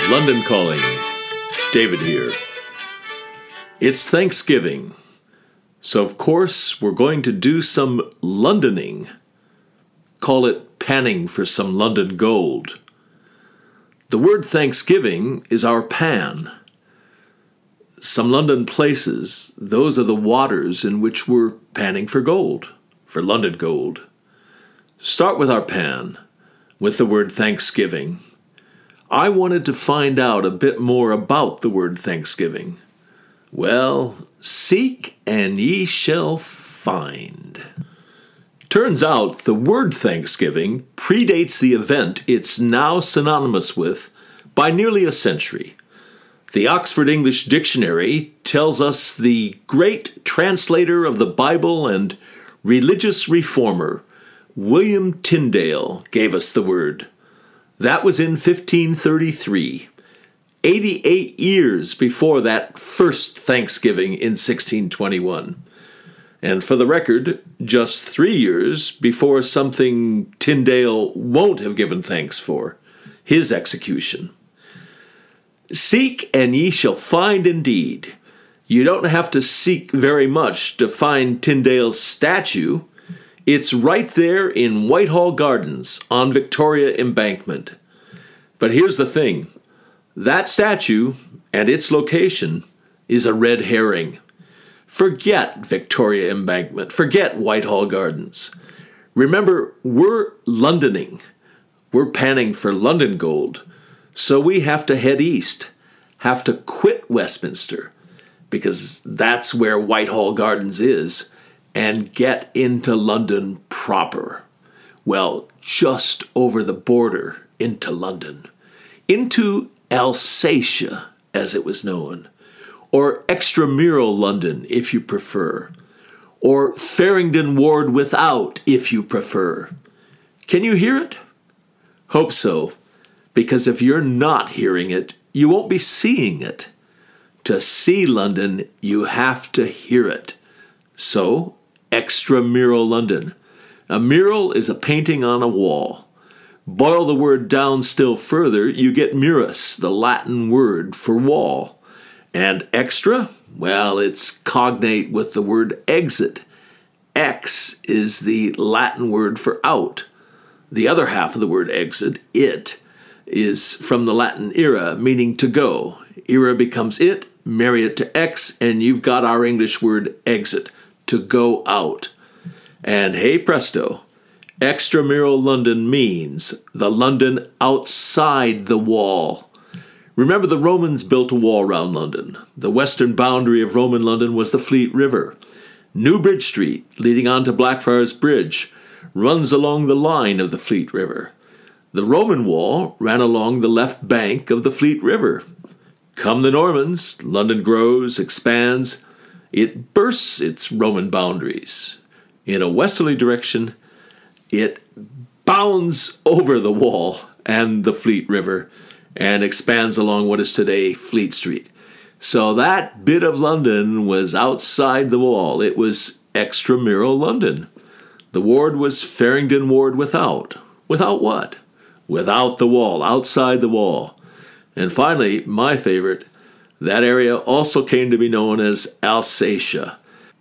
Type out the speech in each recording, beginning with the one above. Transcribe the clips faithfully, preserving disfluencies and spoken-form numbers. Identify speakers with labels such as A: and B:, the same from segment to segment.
A: London Calling. David here. It's Thanksgiving, so of course we're going to do some Londoning. Call it panning for some London gold. The word Thanksgiving is our pan. Some London places, those are the waters in which we're panning for gold, for London gold. Start with our pan, with the word Thanksgiving. I wanted to find out a bit more about the word Thanksgiving. Well, seek and ye shall find. Turns out the word Thanksgiving predates the event it's now synonymous with by nearly a century. The Oxford English Dictionary tells us the great translator of the Bible and religious reformer, William Tyndale, gave us the word. That was in fifteen thirty-three, eighty-eight years before that first Thanksgiving in sixteen twenty-one. And for the record, just three years before something Tyndale won't have given thanks for, his execution. Seek and ye shall find indeed. You don't have to seek very much to find Tyndale's statue. It's right there in Whitehall Gardens on Victoria Embankment. But here's the thing. That statue and its location is a red herring. Forget Victoria Embankment. Forget Whitehall Gardens. Remember, we're Londoning. We're panning for London gold. So we have to head east, have to quit Westminster, because that's where Whitehall Gardens is, and get into London proper. Well, just over the border into London. Into Alsatia, as it was known. Or extramural London, if you prefer. Or Farringdon Ward without, if you prefer. Can you hear it? Hope so, because if you're not hearing it, you won't be seeing it. To see London, you have to hear it. So, extramural London. A mural is a painting on a wall. Boil the word down still further, you get murus, the Latin word for wall. And extra? Well, it's cognate with the word exit. Ex is the Latin word for out. The other half of the word exit, it, is from the Latin ira, meaning to go. Ira becomes it, marry it to ex, and you've got our English word exit, to go out. And hey presto, extramural London means the London outside the wall. Remember, the Romans built a wall around London. The western boundary of Roman London was the Fleet River. New Bridge Street, leading on to Blackfriars Bridge, runs along the line of the Fleet River. The Roman wall ran along the left bank of the Fleet River. Come the Normans, London grows, expands. It bursts its Roman boundaries. In a westerly direction, it bounds over the wall and the Fleet River and expands along what is today Fleet Street. So that bit of London was outside the wall. It was extramural London. The ward was Farringdon Ward without. Without what? Without the wall, outside the wall. And finally, my favorite, that area also came to be known as Alsatia.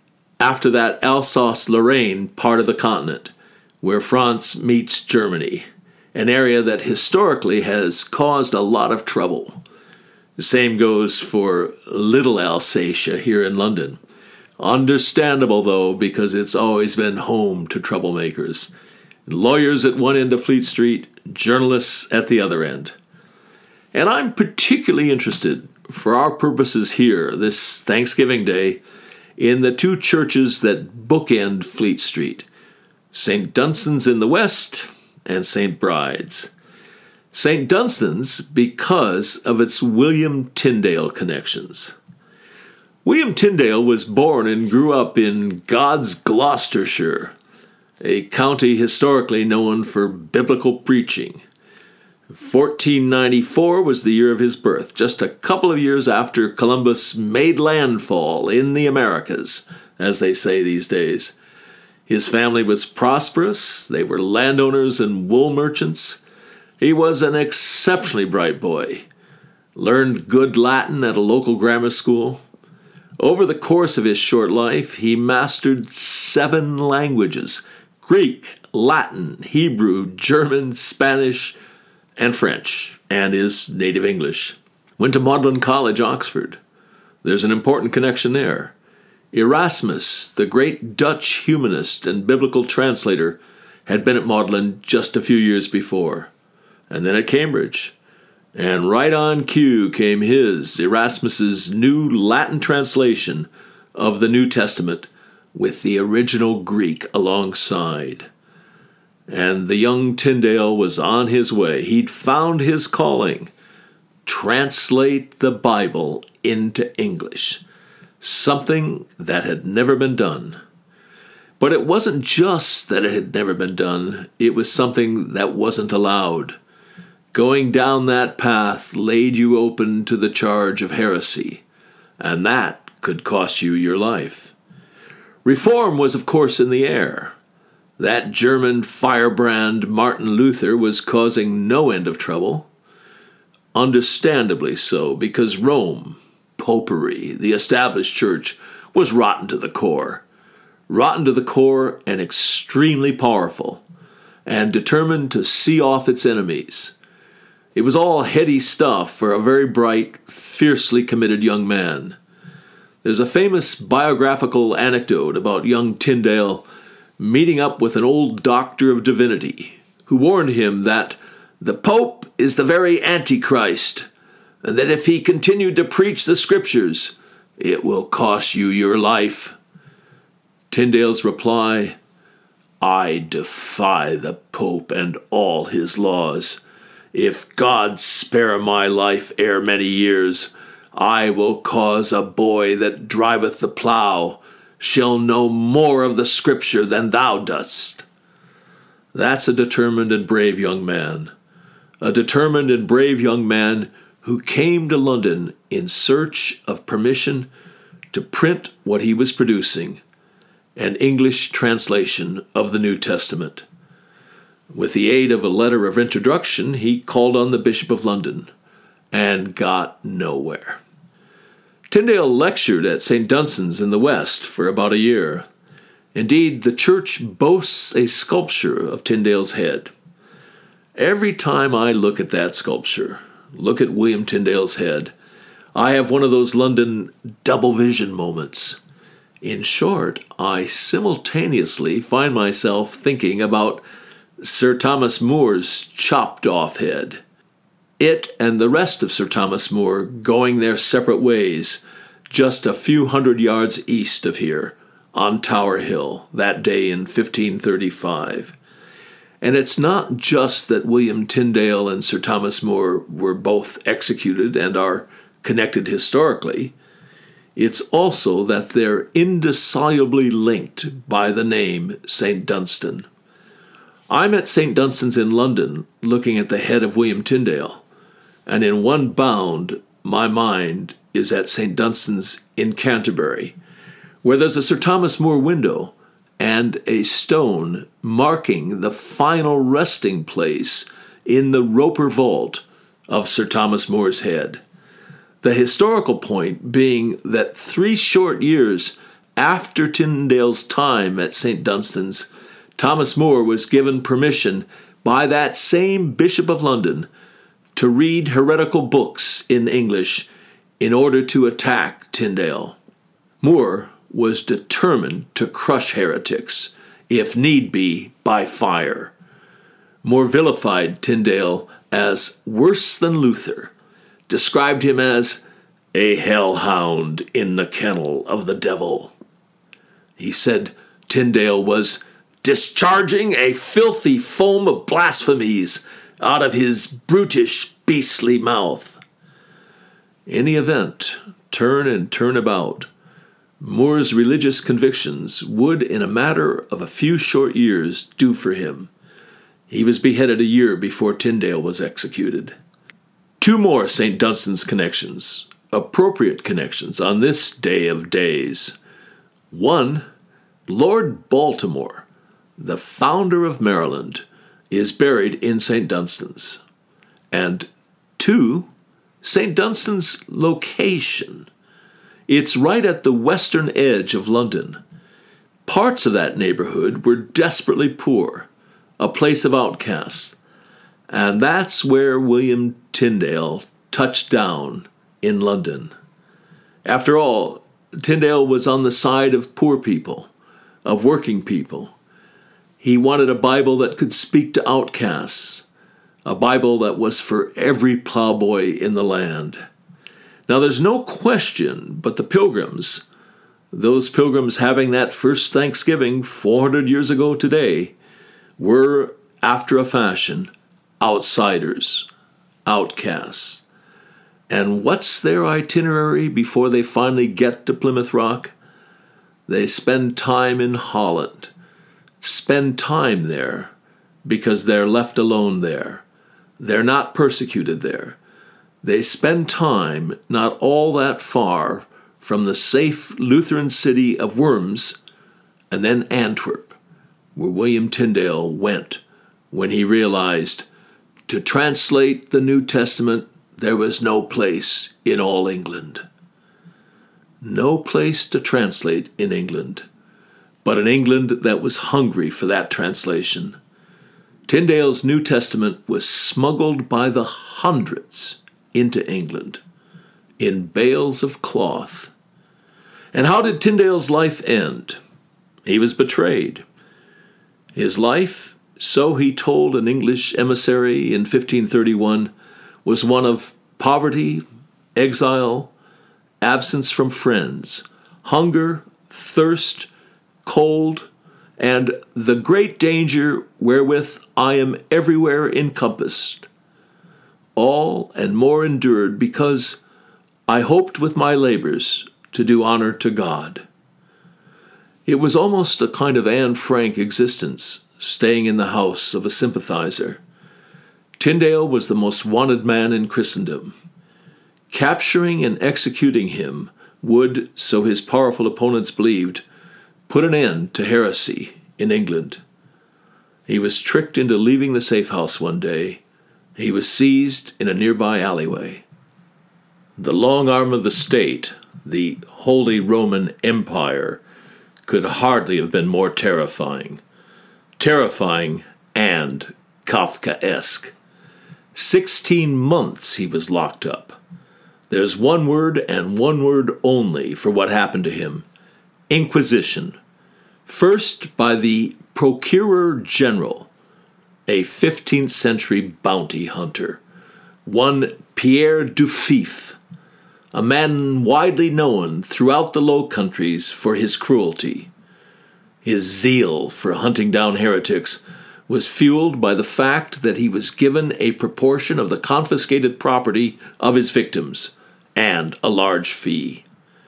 A: After that, Alsace-Lorraine part of the continent, where France meets Germany, an area that historically has caused a lot of trouble. The same goes for Little Alsatia here in London. Understandable, though, because it's always been home to troublemakers. Lawyers at one end of Fleet Street, journalists at the other end. And I'm particularly interested, for our purposes here, this Thanksgiving Day, in the two churches that bookend Fleet Street, Saint Dunstan's in the west and Saint Bride's. Saint Dunstan's because of its William Tyndale connections. William Tyndale was born and grew up in God's Gloucestershire, a county historically known for biblical preaching. fourteen ninety-four was the year of his birth, just a couple of years after Columbus made landfall in the Americas, as they say these days. His family was prosperous. They were landowners and wool merchants. He was an exceptionally bright boy. learned good Latin at a local grammar school. Over the course of his short life, he mastered seven languages: Greek, Latin, Hebrew, German, Spanish, and French, and his native English. Went to Magdalen College, Oxford. There's an important connection there. Erasmus, the great Dutch humanist and biblical translator, had been at Magdalen just a few years before, and then at Cambridge. And right on cue came his, Erasmus's, new Latin translation of the New Testament with the original Greek alongside. And the young Tyndale was on his way. He'd found his calling. Translate the Bible into English. Something that had never been done. But it wasn't just that it had never been done. It was something that wasn't allowed. Going down that path laid you open to the charge of heresy, and that could cost you your life. Reform was, of course, in the air. That German firebrand Martin Luther was causing no end of trouble. Understandably so, because Rome, popery, the established church, was rotten to the core. Rotten to the core and extremely powerful, and determined to see off its enemies. It was all heady stuff for a very bright, fiercely committed young man. There's a famous biographical anecdote about young Tyndale meeting up with an old doctor of divinity who warned him that the Pope is the very Antichrist, and that if he continued to preach the Scriptures, it will cost you your life. Tyndale's reply, "I defy the Pope and all his laws. If God spare my life ere many years, I will cause a boy that driveth the plough shall know more of the Scripture than thou dost." That's a determined and brave young man. A determined and brave young man who came to London in search of permission to print what he was producing, an English translation of the New Testament. With the aid of a letter of introduction, he called on the Bishop of London, and got nowhere. Tyndale lectured at Saint Dunstan's in the West for about a year. Indeed, the church boasts a sculpture of Tyndale's head. Every time I look at that sculpture, look at William Tyndale's head, I have one of those London double vision moments. In short, I simultaneously find myself thinking about Sir Thomas More's chopped-off head. It and the rest of Sir Thomas More going their separate ways just a few hundred yards east of here, on Tower Hill, that day in fifteen thirty-five. And it's not just that William Tyndale and Sir Thomas More were both executed and are connected historically. It's also that they're indissolubly linked by the name Saint Dunstan. I'm at Saint Dunstan's in London looking at the head of William Tyndale, and in one bound, my mind is at Saint Dunstan's in Canterbury, where there's a Sir Thomas More window and a stone marking the final resting place in the Roper vault of Sir Thomas More's head. The historical point being that three short years after Tyndale's time at Saint Dunstan's, Thomas More was given permission by that same Bishop of London to read heretical books in English in order to attack Tyndale. More was determined to crush heretics, if need be, by fire. More vilified Tyndale as worse than Luther, described him as a hellhound in the kennel of the devil. He said Tyndale was discharging a filthy foam of blasphemies out of his brutish, beastly mouth. In the event, turn and turn about, More's religious convictions would, in a matter of a few short years, do for him. He was beheaded a year before Tyndale was executed. Two more Saint Dunstan's connections, appropriate connections on this day of days. One, Lord Baltimore, the founder of Maryland, is buried in Saint Dunstan's. And two, Saint Dunstan's location. It's right at the western edge of London. Parts of that neighborhood were desperately poor, a place of outcasts. And that's where William Tyndale touched down in London. After all, Tyndale was on the side of poor people, of working people. He wanted a Bible that could speak to outcasts, a Bible that was for every plowboy in the land. Now, there's no question but the Pilgrims, those Pilgrims having that first Thanksgiving four hundred years ago today, were, after a fashion, outsiders, outcasts. And what's their itinerary before they finally get to Plymouth Rock? They spend time in Holland. Spend time there because they're left alone there. They're not persecuted there. They spend time not all that far from the safe Lutheran city of Worms and then Antwerp, where William Tyndale went when he realized to translate the New Testament there was no place in all England. No place to translate in England, but an England that was hungry for that translation. Tyndale's New Testament was smuggled by the hundreds into England in bales of cloth. And how did Tyndale's life end? He was betrayed. His life, so he told an English emissary in fifteen thirty-one, was one of poverty, exile, absence from friends, hunger, thirst, cold, and the great danger wherewith I am everywhere encompassed. All and more endured because I hoped with my labors to do honor to God. It was almost a kind of Anne Frank existence, staying in the house of a sympathizer. Tyndale was the most wanted man in Christendom. Capturing and executing him would, so his powerful opponents believed, put an end to heresy in England. He was tricked into leaving the safe house one day. He was seized in a nearby alleyway. The long arm of the state, the Holy Roman Empire, could hardly have been more terrifying. Terrifying and Kafkaesque. Sixteen months he was locked up. There's one word and one word only for what happened to him. Inquisition. First by the Procurer General, a fifteenth century bounty hunter, one Pierre Dufif, a man widely known throughout the Low Countries for his cruelty. His zeal for hunting down heretics was fueled by the fact that he was given a proportion of the confiscated property of his victims and a large fee.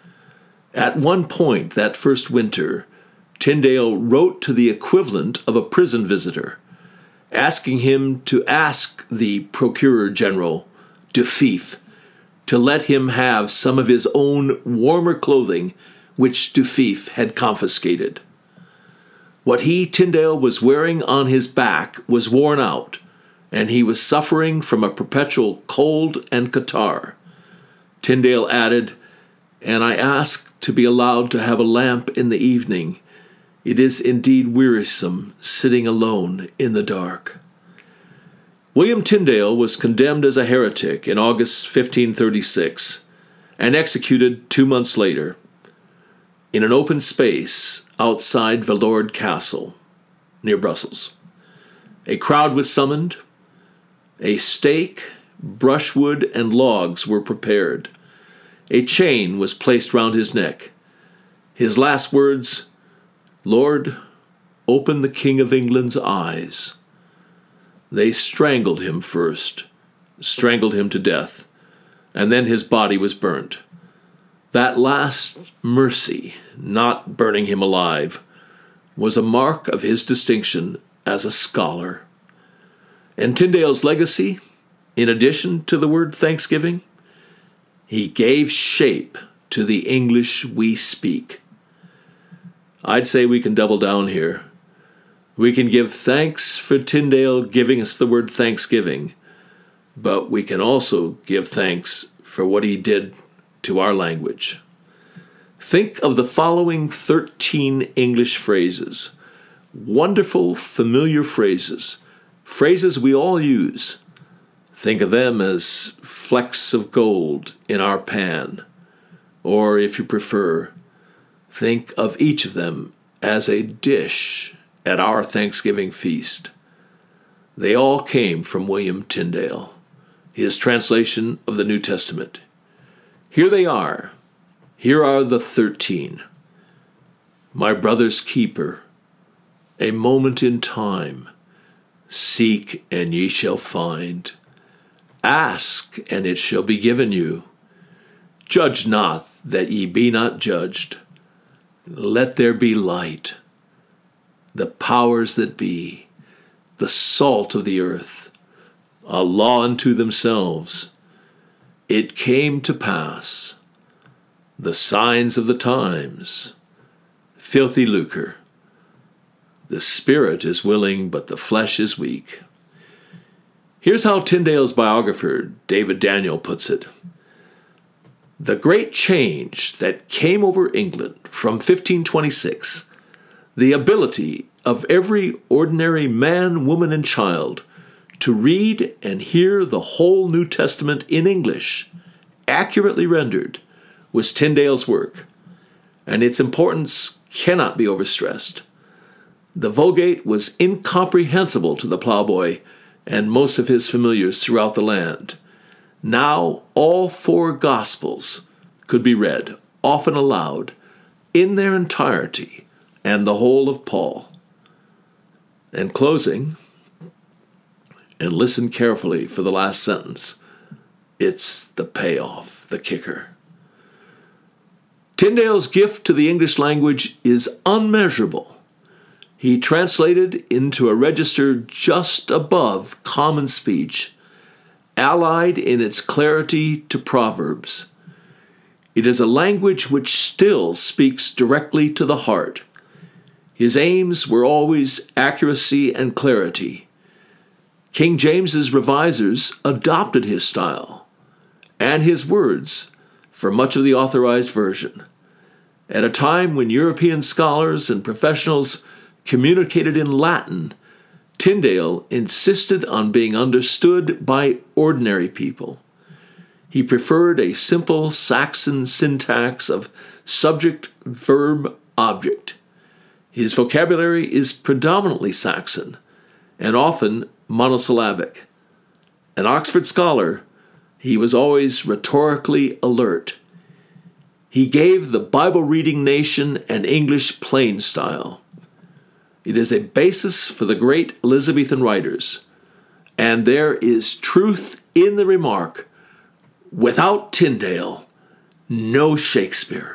A: At one point that first winter, Tyndale wrote to the equivalent of a prison visitor, asking him to ask the Procurer General, Dufif, to let him have some of his own warmer clothing which Dufif had confiscated. What he, Tyndale, was wearing on his back was worn out, and he was suffering from a perpetual cold and catarrh. Tyndale added, "And I ask to be allowed to have a lamp in the evening. It is indeed wearisome sitting alone in the dark." William Tyndale was condemned as a heretic in August fifteen thirty-six and executed two months later in an open space outside Villord Castle, near Brussels. A crowd was summoned. A stake, brushwood, and logs were prepared. A chain was placed round his neck. His last words, "Lord, open the King of England's eyes." They strangled him first, strangled him to death, and then his body was burnt. That last mercy, not burning him alive, was a mark of his distinction as a scholar. And Tyndale's legacy, in addition to the word thanksgiving, he gave shape to the English we speak. I'd say we can double down here. We can give thanks for Tyndale giving us the word thanksgiving, but we can also give thanks for what he did to our language. Think of the following thirteen English phrases. Wonderful, familiar phrases. Phrases we all use. Think of them as flecks of gold in our pan. Or, if you prefer, think of each of them as a dish at our Thanksgiving feast. They all came from William Tyndale, his translation of the New Testament. Here they are. Here are the thirteen. My brother's keeper, a moment in time. Seek, and ye shall find. Ask, and it shall be given you. Judge not, that ye be not judged. Let there be light. The powers that be, the salt of the earth, a law unto themselves. It came to pass. The signs of the times. Filthy lucre. The spirit is willing, but the flesh is weak. Here's how Tyndale's biographer, David Daniel, puts it. The great change that came over England from fifteen twenty-six, the ability of every ordinary man, woman, and child to read and hear the whole New Testament in English, accurately rendered, was Tyndale's work, and its importance cannot be overstressed. The Vulgate was incomprehensible to the plowboy and most of his familiars throughout the land. Now all four Gospels could be read, often aloud, in their entirety, and the whole of Paul. And closing, and listen carefully for the last sentence, it's the payoff, the kicker. Tyndale's gift to the English language is unmeasurable. He translated into a register just above common speech, allied in its clarity to Proverbs. It is a language which still speaks directly to the heart. His aims were always accuracy and clarity. King James's revisers adopted his style and his words for much of the authorized version. At a time when European scholars and professionals communicated in Latin, Tyndale insisted on being understood by ordinary people. He preferred a simple Saxon syntax of subject, verb, object. His vocabulary is predominantly Saxon and often monosyllabic. An Oxford scholar, he was always rhetorically alert. He gave the Bible-reading nation an English plain style. It is a basis for the great Elizabethan writers, and there is truth in the remark, without Tyndale, no Shakespeare.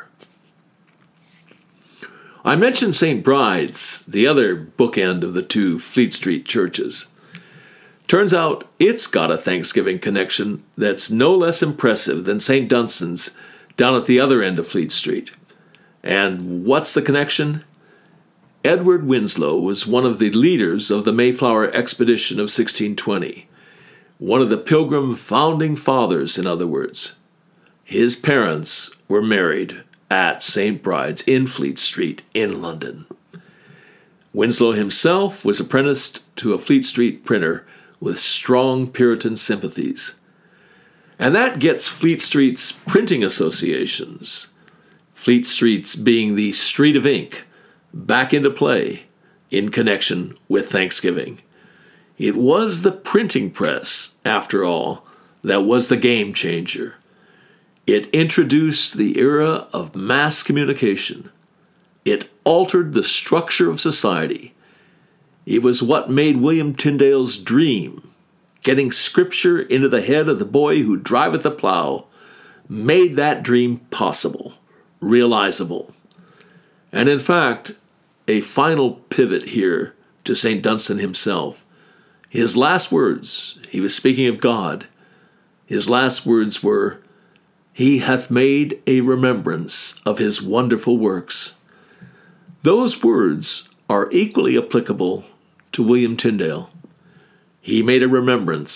A: I mentioned Saint Bride's, the other bookend of the two Fleet Street churches. Turns out it's got a Thanksgiving connection that's no less impressive than Saint Dunstan's down at the other end of Fleet Street. And what's the connection? Edward Winslow was one of the leaders of the Mayflower expedition of sixteen twenty, one of the Pilgrim founding fathers, in other words. His parents were married at Saint Bride's in Fleet Street in London. Winslow himself was apprenticed to a Fleet Street printer with strong Puritan sympathies. And that gets Fleet Street's printing associations, Fleet Street's being the street of ink, back into play in connection with Thanksgiving. It was the printing press, after all, that was the game changer. It introduced the era of mass communication. It altered the structure of society. It was what made William Tyndale's dream, getting scripture into the head of the boy who driveth the plow, made that dream possible, realizable. And in fact, a final pivot here to Saint Dunstan himself. His last words, he was speaking of God, his last words were, "He hath made a remembrance of his wonderful works." Those words are equally applicable to William Tyndale. He made a remembrance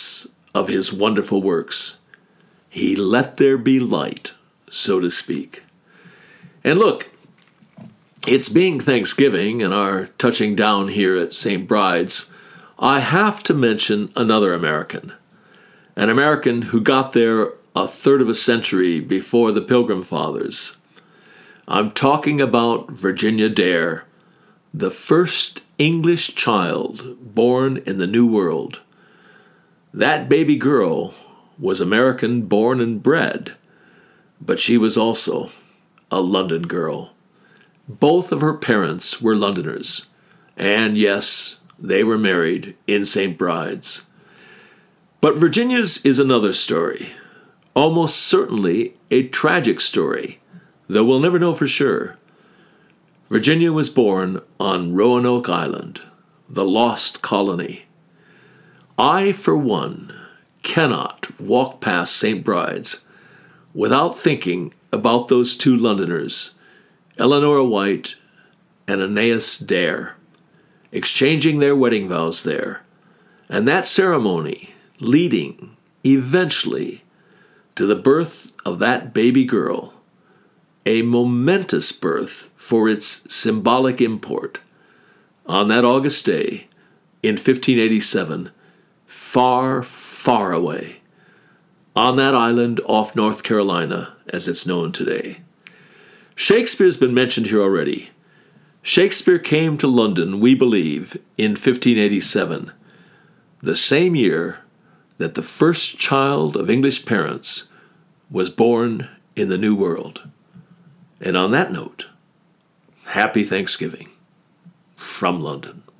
A: of his wonderful works. He let there be light, so to speak. And look, it's being Thanksgiving and our touching down here at Saint Bride's, I have to mention another American. An American who got there a third of a century before the Pilgrim Fathers. I'm talking about Virginia Dare, the first English child born in the New World. That baby girl was American born and bred, but she was also a London girl. Both of her parents were Londoners, and yes, they were married in Saint Bride's. But Virginia's is another story, almost certainly a tragic story, though we'll never know for sure. Virginia was born on Roanoke Island, the lost colony. I, for one, cannot walk past Saint Bride's without thinking about those two Londoners, Eleanor White and Aeneas Dare, exchanging their wedding vows there, and that ceremony leading, eventually, to the birth of that baby girl, a momentous birth for its symbolic import, on that August day in fifteen eighty-seven, far, far away, on that island off North Carolina as it's known today. Shakespeare's been mentioned here already. Shakespeare came to London, we believe, in fifteen eighty-seven, the same year that the first child of English parents was born in the New World. And on that note, happy Thanksgiving from London.